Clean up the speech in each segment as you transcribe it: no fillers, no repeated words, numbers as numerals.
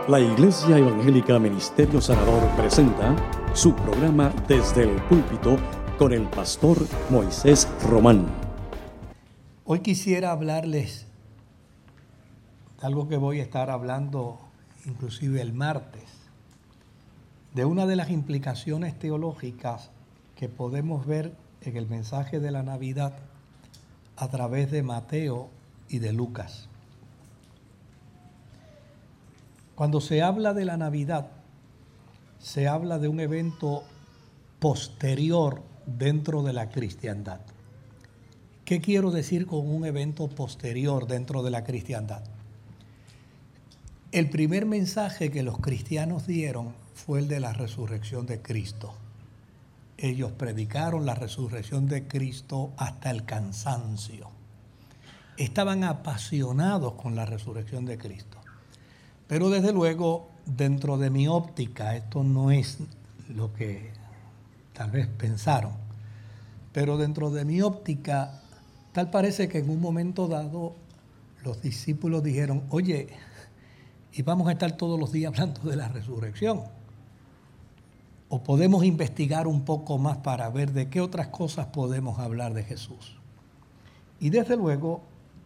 La Iglesia Evangélica Ministerio Sanador presenta su programa Desde el Púlpito con el pastor Moisés Román. Hoy quisiera hablarles de algo que voy a estar hablando inclusive el martes, de una de las implicaciones teológicas que podemos ver en el mensaje de la Navidad a través de Mateo y de Lucas. Cuando se habla de la Navidad, se habla de un evento posterior dentro de la cristiandad. ¿Qué quiero decir con un evento posterior dentro de la cristiandad? El primer mensaje que los cristianos dieron fue el de la resurrección de Cristo. Ellos predicaron la resurrección de Cristo hasta el cansancio. Estaban apasionados con la resurrección de Cristo. Pero desde luego, dentro de mi óptica, esto no es lo que tal vez pensaron, pero dentro de mi óptica, tal parece que en un momento dado los discípulos dijeron, oye, y vamos a estar todos los días hablando de la resurrección. O podemos investigar un poco más para ver de qué otras cosas podemos hablar de Jesús. Y desde luego,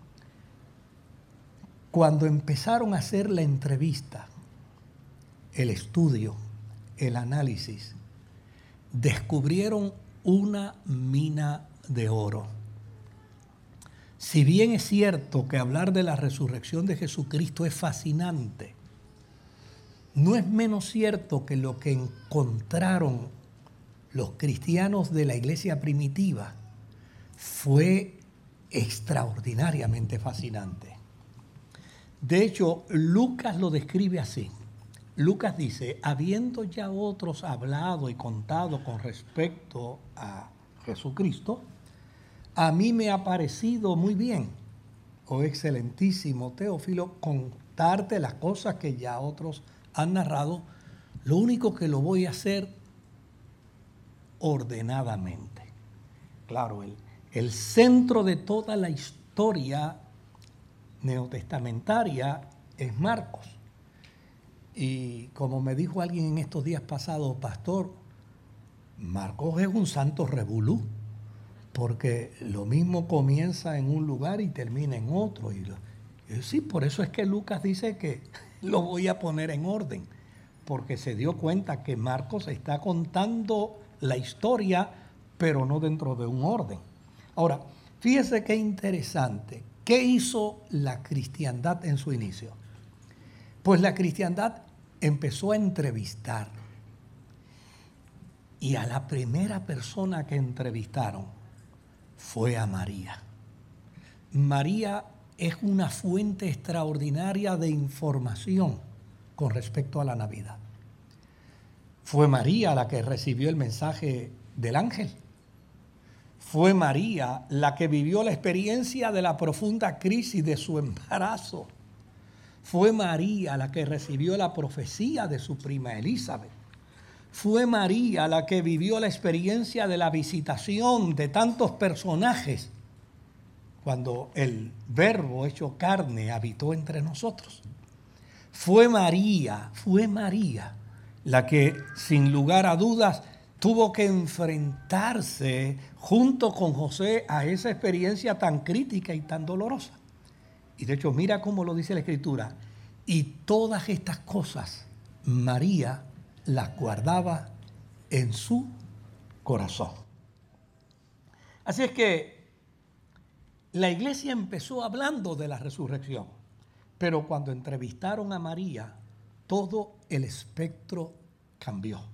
cuando empezaron a hacer la entrevista, el estudio, el análisis, descubrieron una mina de oro. Si bien es cierto que hablar de la resurrección de Jesucristo es fascinante, no es menos cierto que lo que encontraron los cristianos de la iglesia primitiva fue extraordinariamente fascinante. De hecho, Lucas lo describe así. Lucas dice, habiendo ya otros hablado y contado con respecto a Jesucristo, a mí me ha parecido muy bien, oh excelentísimo Teófilo, contarte las cosas que ya otros han narrado. Lo único que lo voy a hacer ordenadamente. Claro, el centro de toda la historia neotestamentaria es Marcos. Y como me dijo alguien en estos días pasados, pastor, Marcos es un santo revolú, porque lo mismo comienza en un lugar y termina en otro. Y sí, por eso es que Lucas dice que lo voy a poner en orden, porque se dio cuenta que Marcos está contando la historia, pero no dentro de un orden. Ahora, fíjese qué interesante. ¿Qué hizo la cristiandad en su inicio? Pues la cristiandad empezó a entrevistar. Y a la primera persona que entrevistaron fue a María. María es una fuente extraordinaria de información con respecto a la Navidad. Fue María la que recibió el mensaje del ángel. Fue María la que vivió la experiencia de la profunda crisis de su embarazo. Fue María la que recibió la profecía de su prima Elizabeth. Fue María la que vivió la experiencia de la visitación de tantos personajes cuando el Verbo hecho carne habitó entre nosotros. Fue María la que, sin lugar a dudas, tuvo que enfrentarse junto con José a esa experiencia tan crítica y tan dolorosa. Y de hecho, mira cómo lo dice la Escritura. Y todas estas cosas María las guardaba en su corazón. Así es que la iglesia empezó hablando de la resurrección, pero cuando entrevistaron a María, todo el espectro cambió.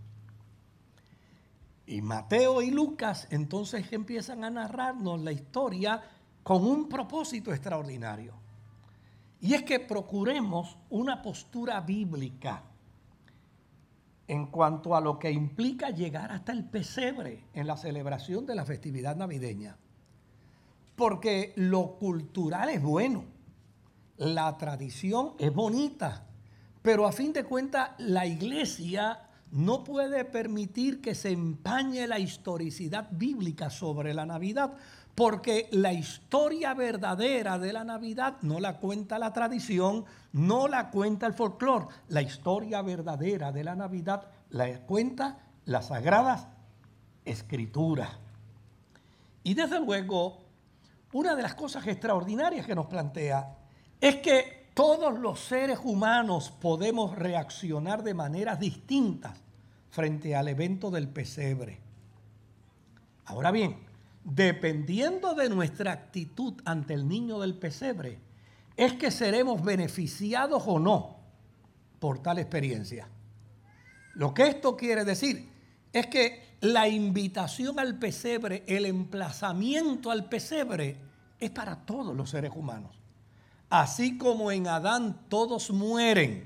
Y Mateo y Lucas entonces empiezan a narrarnos la historia con un propósito extraordinario. Y es que procuremos una postura bíblica en cuanto a lo que implica llegar hasta el pesebre en la celebración de la festividad navideña. Porque lo cultural es bueno, la tradición es bonita, pero a fin de cuentas la iglesia no puede permitir que se empañe la historicidad bíblica sobre la Navidad, Porque la historia verdadera de la Navidad no la cuenta la tradición, no la cuenta el folclore. La historia verdadera de la Navidad la cuenta las Sagradas Escrituras. Y desde luego, una de las cosas extraordinarias que nos plantea es que todos los seres humanos podemos reaccionar de maneras distintas frente al evento del pesebre. Ahora bien, dependiendo de nuestra actitud ante el niño del pesebre, es que seremos beneficiados o no por tal experiencia. Lo que esto quiere decir es que la invitación al pesebre, el emplazamiento al pesebre, es para todos los seres humanos. Así como en Adán todos mueren,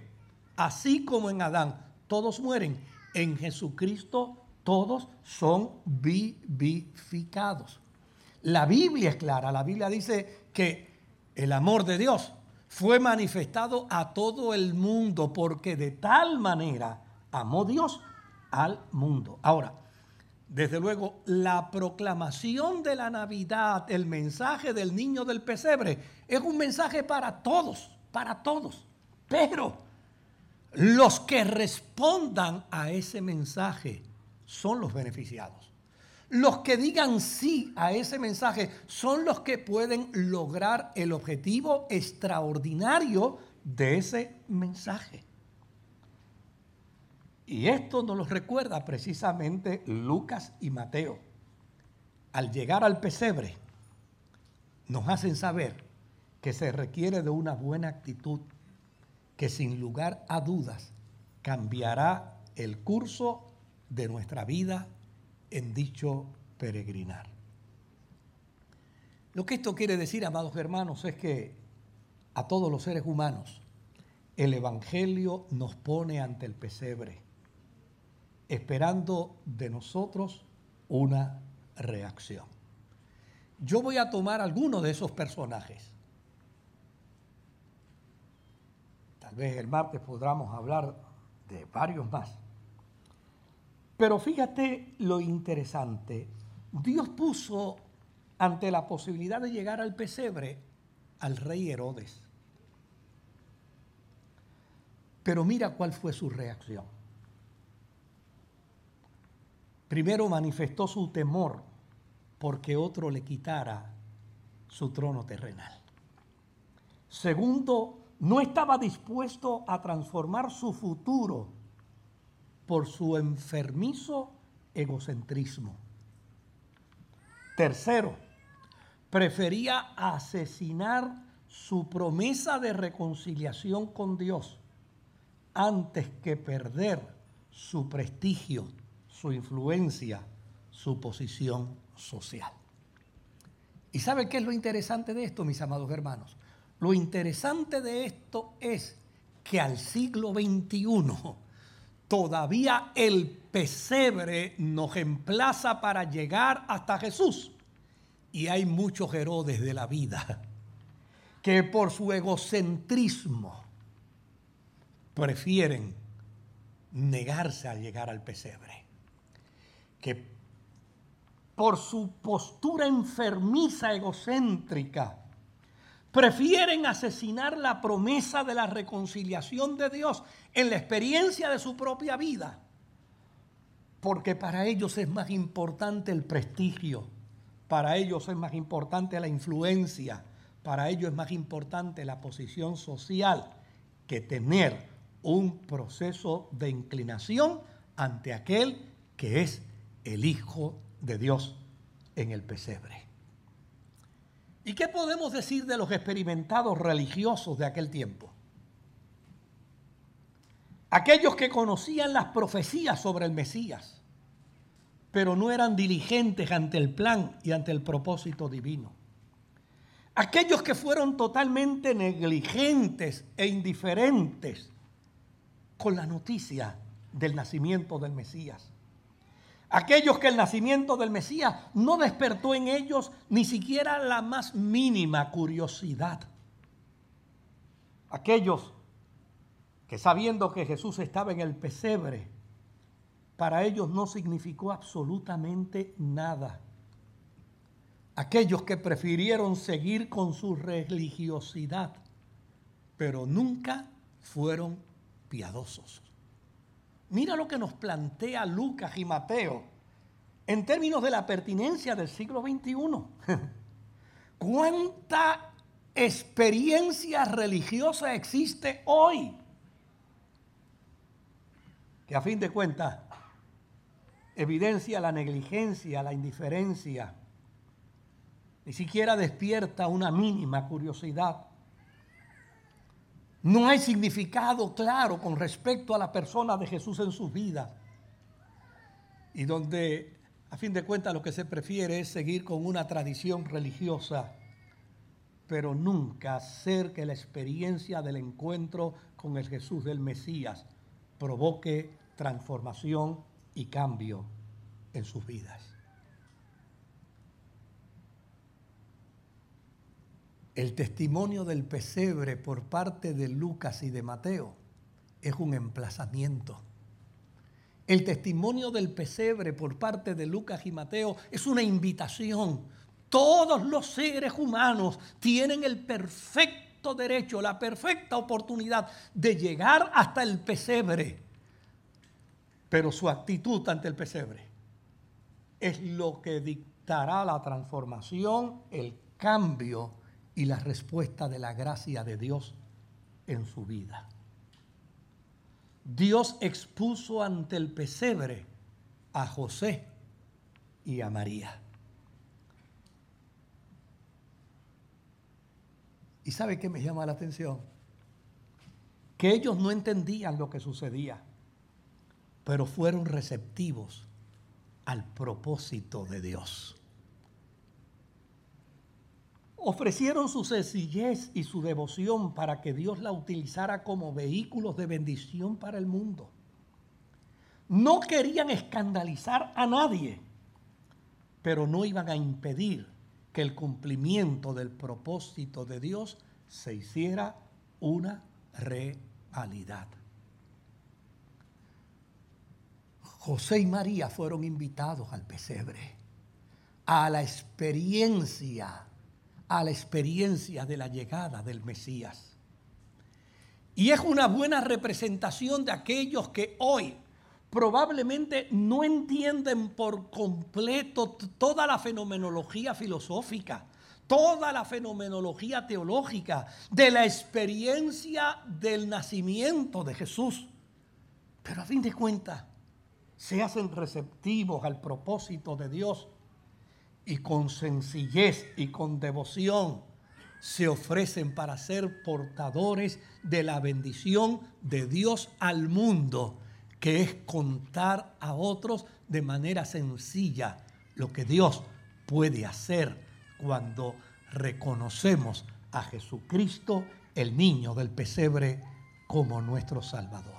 en Jesucristo todos son vivificados. La Biblia es clara, la Biblia dice que el amor de Dios fue manifestado a todo el mundo porque de tal manera amó Dios al mundo. Ahora, desde luego, la proclamación de la Navidad, el mensaje del niño del pesebre, es un mensaje para todos. Pero los que respondan a ese mensaje son los beneficiados. Los que digan sí a ese mensaje son los que pueden lograr el objetivo extraordinario de ese mensaje. Y esto nos lo recuerda precisamente Lucas y Mateo. Al llegar al pesebre, nos hacen saber que se requiere de una buena actitud que sin lugar a dudas cambiará el curso de nuestra vida en dicho peregrinar. Lo que esto quiere decir, amados hermanos, es que a todos los seres humanos el Evangelio nos pone ante el pesebre, esperando de nosotros una reacción. Yo voy a tomar algunos de esos personajes. Tal vez el martes podamos hablar de varios más. Pero fíjate lo interesante. Dios puso ante la posibilidad de llegar al pesebre al rey Herodes. Pero mira cuál fue su reacción. Primero manifestó su temor porque otro le quitara su trono terrenal. Segundo, no estaba dispuesto a transformar su futuro por su enfermizo egocentrismo. Tercero, prefería asesinar su promesa de reconciliación con Dios antes que perder su prestigio, su influencia, su posición social. ¿Y sabe qué es lo interesante de esto, mis amados hermanos? Lo interesante de esto es que al siglo XXI todavía el pesebre nos emplaza para llegar hasta Jesús. Y hay muchos Herodes de la vida que por su egocentrismo prefieren negarse a llegar al pesebre. Que por su postura enfermiza, egocéntrica, prefieren asesinar la promesa de la reconciliación de Dios en la experiencia de su propia vida, porque para ellos es más importante el prestigio, para ellos es más importante la influencia, para ellos es más importante la posición social que tener un proceso de inclinación ante aquel que es el Hijo de Dios en el pesebre. ¿Y qué podemos decir de los experimentados religiosos de aquel tiempo? Aquellos que conocían las profecías sobre el Mesías, pero no eran diligentes ante el plan y ante el propósito divino. Aquellos que fueron totalmente negligentes e indiferentes con la noticia del nacimiento del Mesías. Aquellos que el nacimiento del Mesías no despertó en ellos ni siquiera la más mínima curiosidad. Aquellos que sabiendo que Jesús estaba en el pesebre, para ellos no significó absolutamente nada. aquellos que prefirieron seguir con su religiosidad, pero nunca fueron piadosos. Mira lo que nos plantea Lucas y Mateo en términos de la pertinencia del siglo XXI. ¿Cuánta experiencia religiosa existe hoy? Que a fin de cuentas evidencia la negligencia, la indiferencia, ni siquiera despierta una mínima curiosidad. No hay significado claro con respecto a la persona de Jesús en sus vidas. Y donde, a fin de cuentas, lo que se prefiere es seguir con una tradición religiosa, pero nunca hacer que la experiencia del encuentro con el Jesús del Mesías provoque transformación y cambio en sus vidas. El testimonio del pesebre por parte de Lucas y de Mateo es un emplazamiento. El testimonio del pesebre por parte de Lucas y Mateo es una invitación. Todos los seres humanos tienen el perfecto derecho, la perfecta oportunidad de llegar hasta el pesebre. Pero su actitud ante el pesebre es lo que dictará la transformación, el cambio y la respuesta de la gracia de Dios en su vida. Dios expuso ante el pesebre a José y a María. ¿Y sabe qué me llama la atención? Que ellos no entendían lo que sucedía, pero fueron receptivos al propósito de Dios. Ofrecieron su sencillez y su devoción para que Dios la utilizara como vehículos de bendición para el mundo. No querían escandalizar a nadie, pero no iban a impedir que el cumplimiento del propósito de Dios se hiciera una realidad. José y María fueron invitados al pesebre, a la experiencia de la llegada del Mesías. Y es una buena representación de aquellos que hoy probablemente no entienden por completo toda la fenomenología filosófica, toda la fenomenología teológica de la experiencia del nacimiento de Jesús. Pero a fin de cuentas se hacen receptivos al propósito de Dios y con sencillez y con devoción se ofrecen para ser portadores de la bendición de Dios al mundo, que es contar a otros de manera sencilla lo que Dios puede hacer cuando reconocemos a Jesucristo, el niño del pesebre, como nuestro Salvador.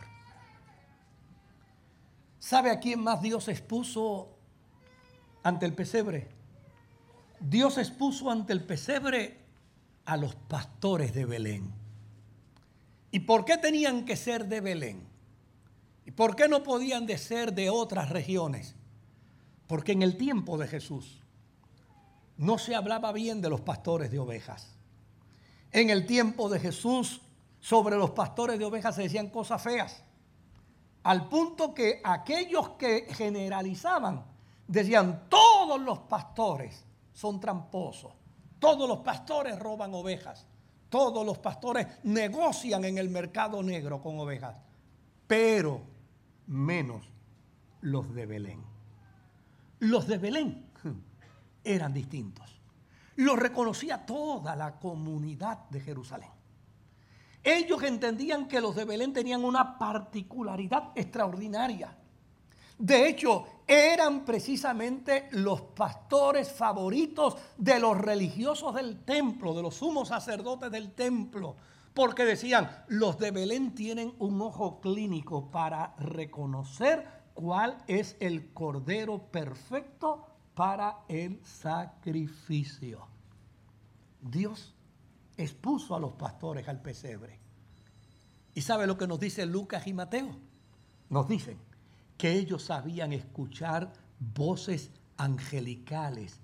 ¿Sabe a quién más Dios expuso ante el pesebre? Dios expuso ante el pesebre a los pastores de Belén. ¿Y por qué tenían que ser de Belén? ¿Y por qué no podían de ser de otras regiones? Porque en el tiempo de Jesús no se hablaba bien de los pastores de ovejas. En el tiempo de Jesús sobre los pastores de ovejas se decían cosas feas, al punto que aquellos que generalizaban decían: todos los pastores son tramposos, todos los pastores roban ovejas, todos los pastores negocian en el mercado negro con ovejas, pero menos los de Belén. Los de Belén eran distintos. Los reconocía toda la comunidad de Jerusalén. Ellos entendían que los de Belén tenían una particularidad extraordinaria. De hecho, eran precisamente los pastores favoritos de los religiosos del templo, de los sumos sacerdotes del templo, porque decían: los de Belén tienen un ojo clínico para reconocer cuál es el cordero perfecto para el sacrificio. Dios expuso a los pastores al pesebre. ¿Y sabe lo que nos dice Lucas y Mateo? Nos dicen que ellos sabían escuchar voces angelicales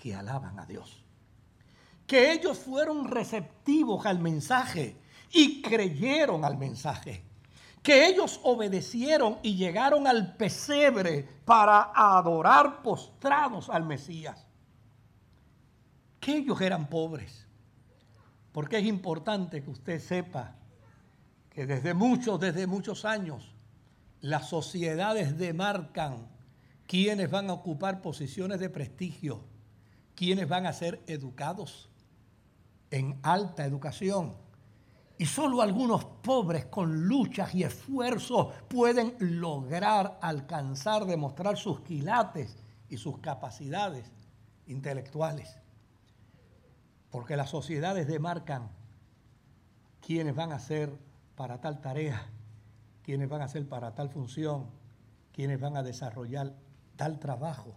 que alaban a Dios. Que ellos fueron receptivos al mensaje y creyeron al mensaje. Que ellos obedecieron y llegaron al pesebre para adorar postrados al Mesías. Que ellos eran pobres. Porque es importante que usted sepa que desde muchos años las sociedades demarcan quiénes van a ocupar posiciones de prestigio, quiénes van a ser educados en alta educación. Y solo algunos pobres con luchas y esfuerzos pueden lograr alcanzar, demostrar sus quilates y sus capacidades intelectuales. Porque las sociedades demarcan quiénes van a ser para tal tarea, quiénes van a ser para tal función, quiénes van a desarrollar tal trabajo.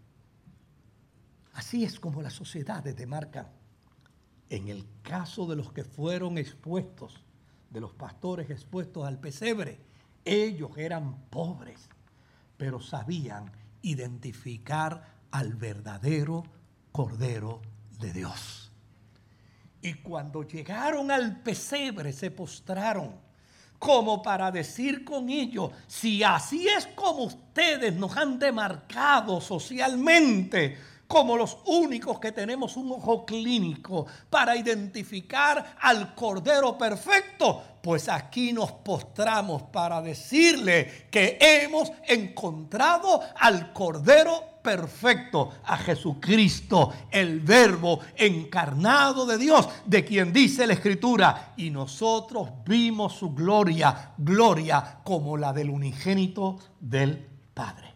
Así es como las sociedades demarcan. En el caso de los que fueron expuestos, de los pastores expuestos al pesebre, ellos eran pobres, pero sabían identificar al verdadero Cordero de Dios. Y cuando llegaron al pesebre se postraron, como para decir con ellos: si así es como ustedes nos han demarcado socialmente, como los únicos que tenemos un ojo clínico para identificar al Cordero perfecto, pues aquí nos postramos para decirle que hemos encontrado al Cordero perfecto, a Jesucristo, el Verbo encarnado de Dios, de quien dice la Escritura: y nosotros vimos su gloria, gloria como la del unigénito del Padre.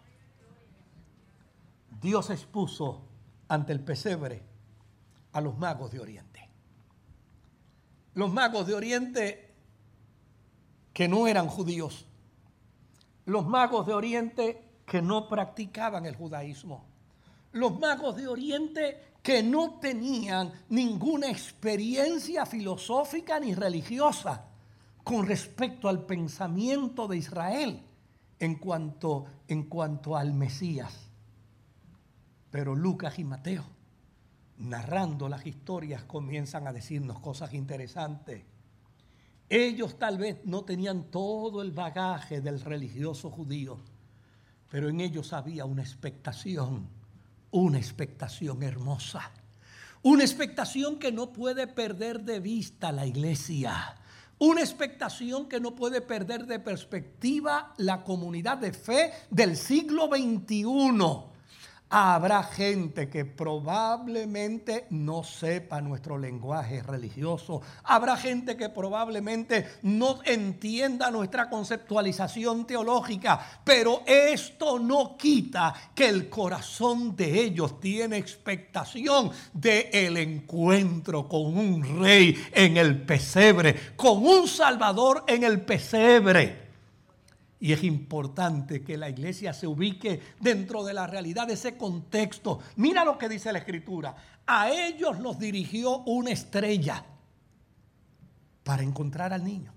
Dios expuso ante el pesebre a los magos de Oriente. Los magos de Oriente que no eran judíos. Los magos de Oriente que no practicaban el judaísmo. Los magos de Oriente que no tenían ninguna experiencia filosófica ni religiosa con respecto al pensamiento de Israel en cuanto al Mesías. Pero Lucas y Mateo, narrando las historias, comienzan a decirnos cosas interesantes. Ellos tal vez no tenían todo el bagaje del religioso judío, pero en ellos había una expectación hermosa. Una expectación que no puede perder de vista la iglesia. Una expectación que no puede perder de perspectiva la comunidad de fe del siglo XXI. Habrá gente que probablemente no sepa nuestro lenguaje religioso. Habrá gente que probablemente no entienda nuestra conceptualización teológica. Pero esto no quita que el corazón de ellos tiene expectación del encuentro con un rey en el pesebre, con un salvador en el pesebre. Y es importante que la iglesia se ubique dentro de la realidad de ese contexto. Mira lo que dice la Escritura. A ellos los dirigió una estrella para encontrar al niño.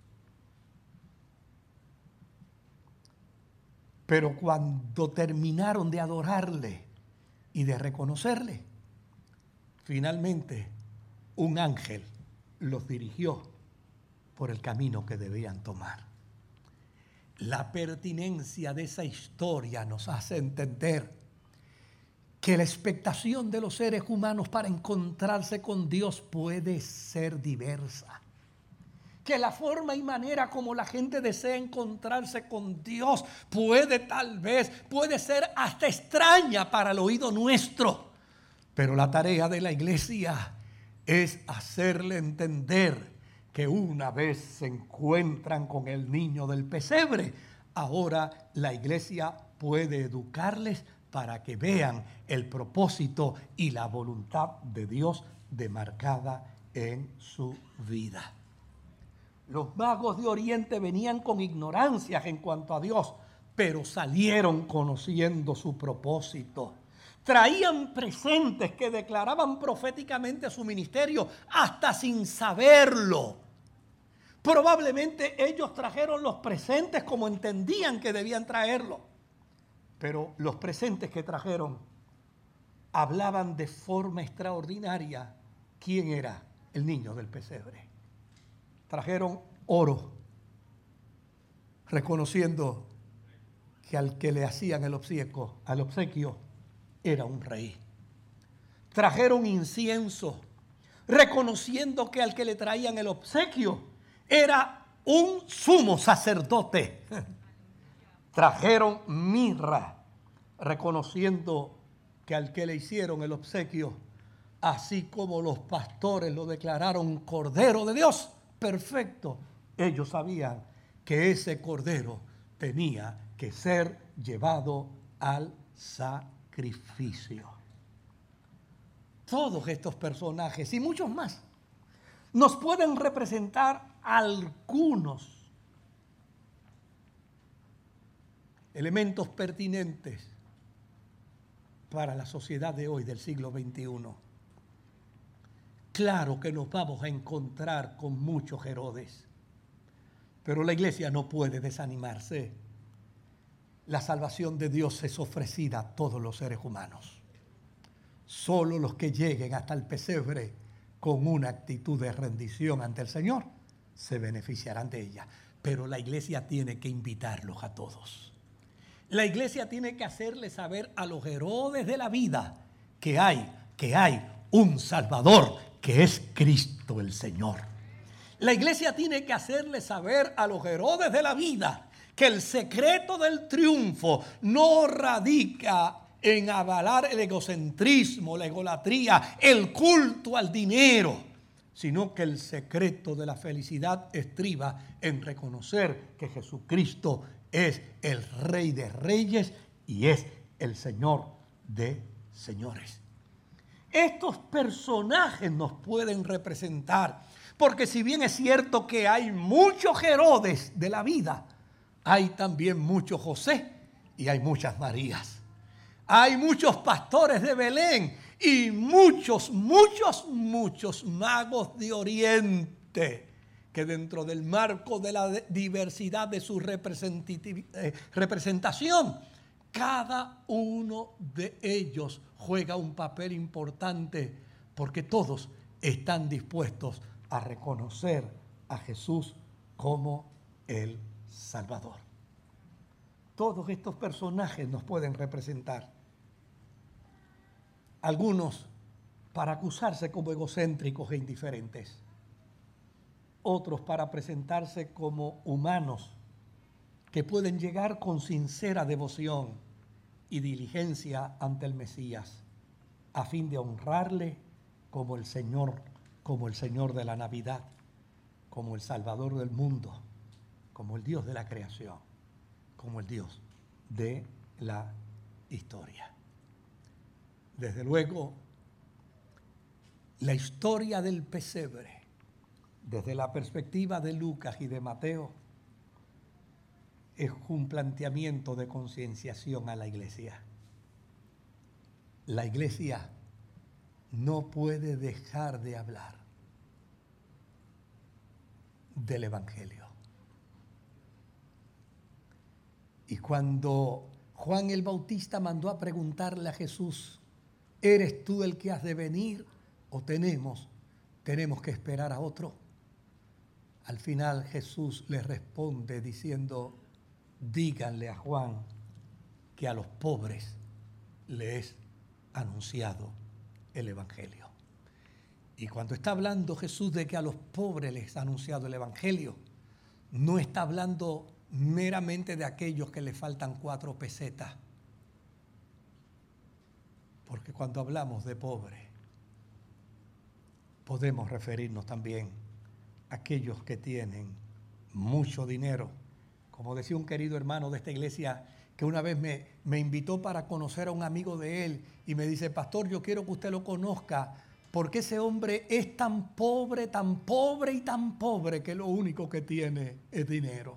Pero cuando terminaron de adorarle y de reconocerle, finalmente un ángel los dirigió por el camino que debían tomar. La pertinencia de esa historia nos hace entender que la expectación de los seres humanos para encontrarse con Dios puede ser diversa. Que la forma y manera como la gente desea encontrarse con Dios puede ser hasta extraña para el oído nuestro. Pero la tarea de la iglesia es hacerle entender que una vez se encuentran con el niño del pesebre, ahora la iglesia puede educarles para que vean el propósito y la voluntad de Dios demarcada en su vida. Los magos de Oriente venían con ignorancias en cuanto a Dios, pero salieron conociendo su propósito. Traían presentes que declaraban proféticamente su ministerio hasta sin saberlo. Probablemente ellos trajeron los presentes como entendían que debían traerlo. Pero los presentes que trajeron hablaban de forma extraordinaria quién era el niño del pesebre. Trajeron oro, reconociendo que al que le hacían el obsequio era un rey. Trajeron incienso, reconociendo que al que le traían el obsequio era un sumo sacerdote. Trajeron mirra, reconociendo que al que le hicieron el obsequio, así como los pastores lo declararon Cordero de Dios, perfecto, ellos sabían que ese Cordero tenía que ser llevado al sacrificio. Todos estos personajes y muchos más nos pueden representar algunos elementos pertinentes para la sociedad de hoy del siglo XXI. Claro que nos vamos a encontrar con muchos Herodes, pero la iglesia no puede desanimarse. La salvación de Dios es ofrecida a todos los seres humanos. Solo los que lleguen hasta el pesebre con una actitud de rendición ante el Señor se beneficiarán de ella. Pero la iglesia tiene que invitarlos a todos. La iglesia tiene que hacerle saber a los Herodes de la vida que hay un Salvador, que es Cristo el Señor. La iglesia tiene que hacerle saber a los Herodes de la vida que el secreto del triunfo no radica en avalar el egocentrismo, la egolatría, el culto al dinero, sino que el secreto de la felicidad estriba en reconocer que Jesucristo es el Rey de Reyes y es el Señor de señores. Estos personajes nos pueden representar, porque si bien es cierto que hay muchos Herodes de la vida, hay también muchos José y hay muchas Marías. Hay muchos pastores de Belén y muchos magos de Oriente, que dentro del marco de la diversidad de su representación, cada uno de ellos juega un papel importante, porque todos están dispuestos a reconocer a Jesús como el Salvador. Todos estos personajes nos pueden representar. Algunos para acusarse como egocéntricos e indiferentes. Otros para presentarse como humanos que pueden llegar con sincera devoción y diligencia ante el Mesías, a fin de honrarle como el Señor de la Navidad, como el Salvador del mundo, como el Dios de la creación, como el Dios de la historia. Desde luego, la historia del pesebre, desde la perspectiva de Lucas y de Mateo, es un planteamiento de concienciación a la iglesia. La iglesia no puede dejar de hablar del Evangelio. Y cuando Juan el Bautista mandó a preguntarle a Jesús, ¿eres tú el que has de venir o tenemos que esperar a otro? Al final Jesús le responde diciendo, díganle a Juan que a los pobres le es anunciado el Evangelio. Y cuando está hablando Jesús de que a los pobres les ha anunciado el Evangelio, no está hablando meramente de aquellos que le faltan 4 pesetas. Porque cuando hablamos de pobre, podemos referirnos también a aquellos que tienen mucho dinero. Como decía un querido hermano de esta iglesia, que una vez me invitó para conocer a un amigo de él y me dice, pastor, yo quiero que usted lo conozca, porque ese hombre es tan pobre y tan pobre que lo único que tiene es dinero.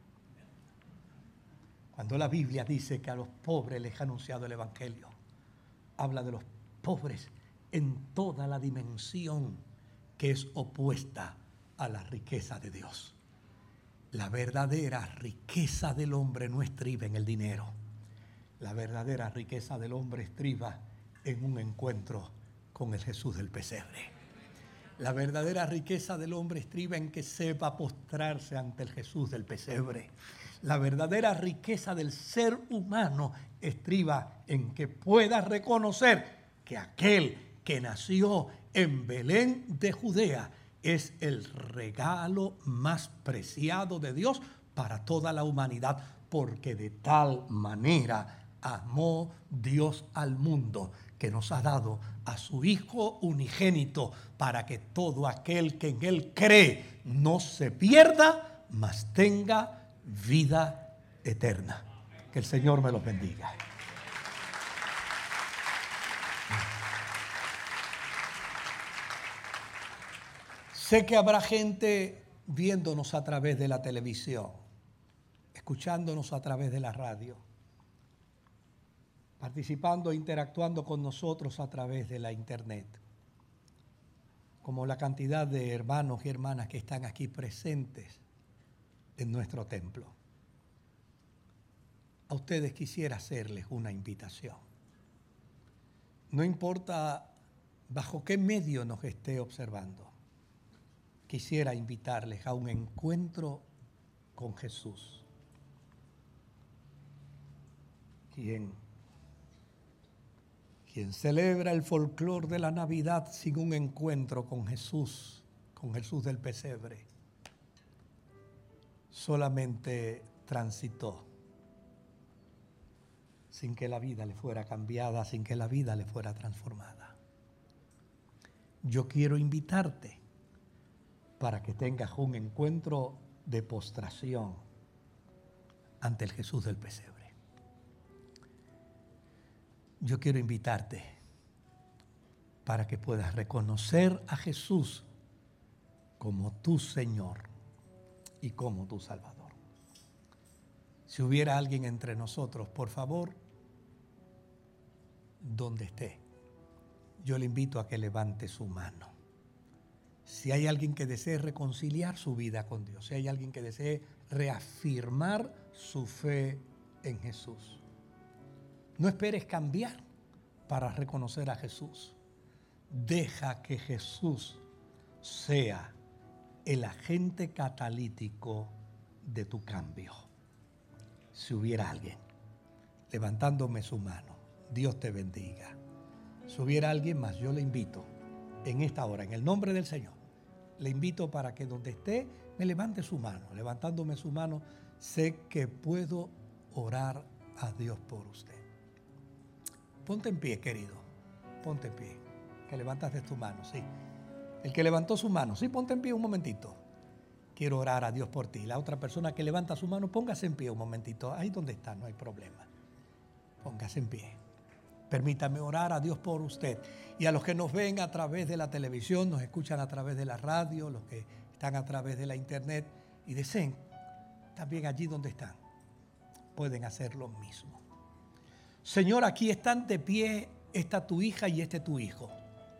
Cuando la Biblia dice que a los pobres les ha anunciado el Evangelio, habla de los pobres en toda la dimensión que es opuesta a la riqueza de Dios. La verdadera riqueza del hombre no estriba en el dinero. La verdadera riqueza del hombre estriba en un encuentro con el Jesús del pesebre. La verdadera riqueza del hombre estriba en que sepa postrarse ante el Jesús del pesebre. La verdadera riqueza del ser humano estriba en que pueda reconocer que aquel que nació en Belén de Judea es el regalo más preciado de Dios para toda la humanidad, porque de tal manera amó Dios al mundo que nos ha dado a su Hijo unigénito para que todo aquel que en Él cree no se pierda, mas tenga vida eterna. Que el Señor me los bendiga. Sé que habrá gente viéndonos a través de la televisión, escuchándonos a través de la radio, participando e interactuando con nosotros a través de la internet, como la cantidad de hermanos y hermanas que están aquí presentes en nuestro templo. A ustedes quisiera hacerles una invitación. No importa bajo qué medio nos esté observando, quisiera invitarles a un encuentro con Jesús, quien celebra el folclore de la Navidad sin un encuentro con Jesús del pesebre, solamente transitó sin que la vida le fuera cambiada, sin que la vida le fuera transformada. Yo quiero invitarte para que tengas un encuentro de postración ante el Jesús del pesebre. Yo quiero invitarte para que puedas reconocer a Jesús como tu Señor y como tu Salvador. Si hubiera alguien entre nosotros, por favor, donde esté, yo le invito a que levante su mano. Si hay alguien que desee reconciliar su vida con Dios, si hay alguien que desee reafirmar su fe en Jesús, no esperes cambiar para reconocer a Jesús. Deja que Jesús sea el agente catalítico de tu cambio. Si hubiera alguien levantándome su mano, Dios te bendiga. Si hubiera alguien más, yo le invito en esta hora, en el nombre del Señor, le invito para que donde esté me levante su mano. Levantándome su mano, sé que puedo orar a Dios por usted. Ponte en pie, querido. Ponte en pie. Que levantaste tu mano, sí. El que levantó su mano, sí, ponte en pie un momentito. Quiero orar a Dios por ti. La otra persona que levanta su mano, póngase en pie un momentito. Ahí donde está, no hay problema. Póngase en pie. Permítame orar a Dios por usted. Y a los que nos ven a través de la televisión, nos escuchan a través de la radio, los que están a través de la internet y deseen, también allí donde están, pueden hacer lo mismo. Señor, aquí están de pie, esta tu hija y este tu hijo.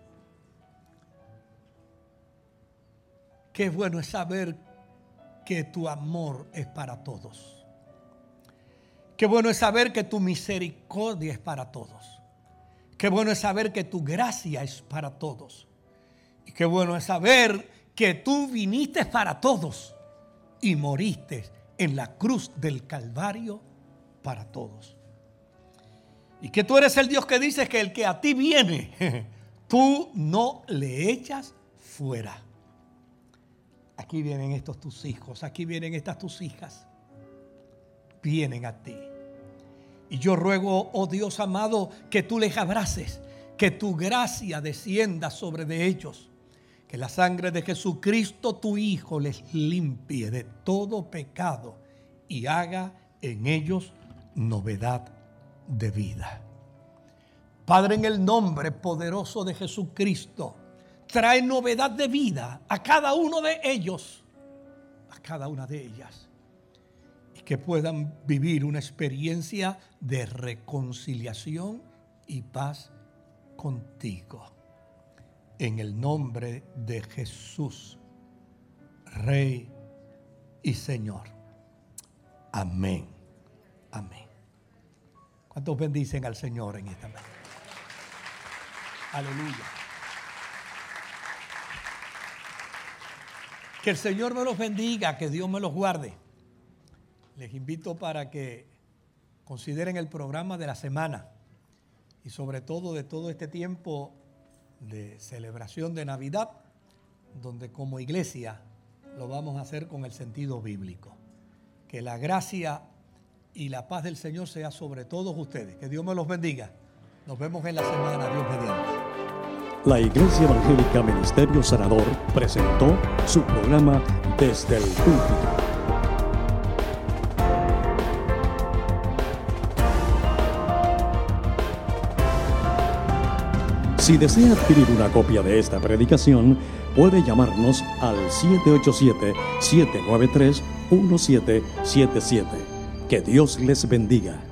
Qué bueno es saber que tu amor es para todos. Qué bueno es saber que tu misericordia es para todos. Qué bueno es saber que tu gracia es para todos. Y qué bueno es saber que tú viniste para todos y moriste en la cruz del Calvario para todos. Y que tú eres el Dios que dices que el que a ti viene, tú no le echas fuera. Aquí vienen estos tus hijos, aquí vienen estas tus hijas. Vienen a ti. Y yo ruego, oh Dios amado, que tú les abraces, que tu gracia descienda sobre de ellos, que la sangre de Jesucristo tu Hijo les limpie de todo pecado y haga en ellos novedad de vida. Padre, en el nombre poderoso de Jesucristo, trae novedad de vida a cada uno de ellos, a cada una de ellas, y que puedan vivir una experiencia de reconciliación y paz contigo. En el nombre de Jesús, Rey y Señor. Amén. Amén. ¿Cuántos bendicen al Señor en esta mañana? Aleluya. Que el Señor me los bendiga, que Dios me los guarde. Les invito para que consideren el programa de la semana y sobre todo de todo este tiempo de celebración de Navidad, donde como iglesia lo vamos a hacer con el sentido bíblico. Que la gracia y la paz del Señor sea sobre todos ustedes. Que Dios me los bendiga. Nos vemos en la semana, Dios mediante. La Iglesia Evangélica Ministerio Sanador presentó su programa Desde el Púlpito. Si desea adquirir una copia de esta predicación, puede llamarnos al 787-793-1777. Que Dios les bendiga.